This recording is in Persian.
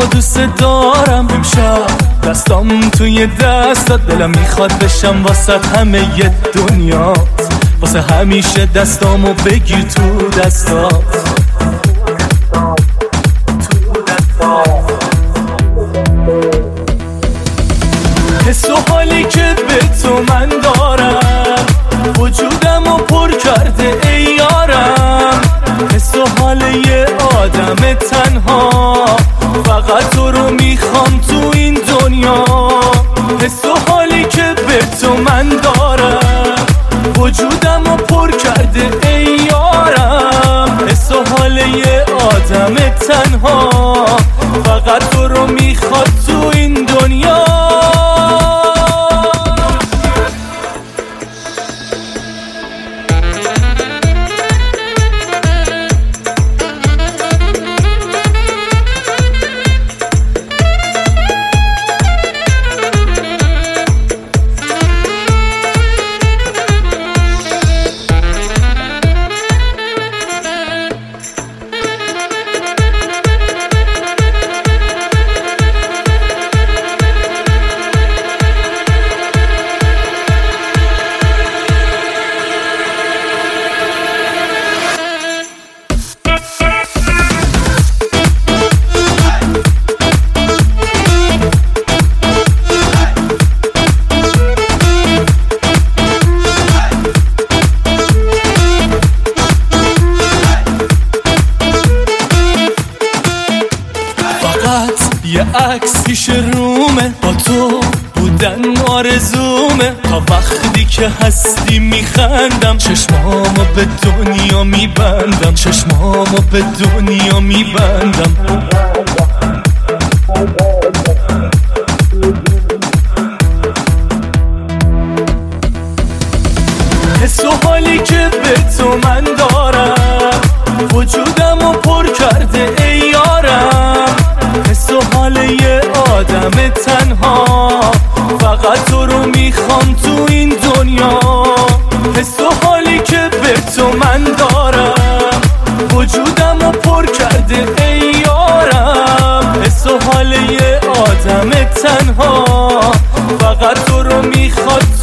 دوست دارم. امشب دستام توی دستات، دلم میخواد بشم واسط همه ی دنیات. واسه همیشه دستامو بگیر تو دستات. حس و حالی که به تو من دارم وجودمو پر کرده ای یارم. حس و حال یه آدم تنها، فقط تو رو میخوام تو این دنیا. حس و حالی که به تو من دارم وجودمو پر کرده ای یارم. حس و حال یه آدم تنها، فقط تو رو میخواد تو این دنیا. یه عکس پیش رومه، با تو بودن آرزومه. تا وقتی که هستی میخندم، چشمامو به دنیا میبندم. چشمامو به دنیا میبندم. حس و حالی که به تو من دارم وجودمو پر کرده ای یارم. حس و حال یه آدم تنها، فقط تو رو میخوام تو این دنیا. حس و حالی که به تو من دارم وجودمو پر کرده ای یارم. حس و حال یه آدم تنها، فقط تو رو میخواد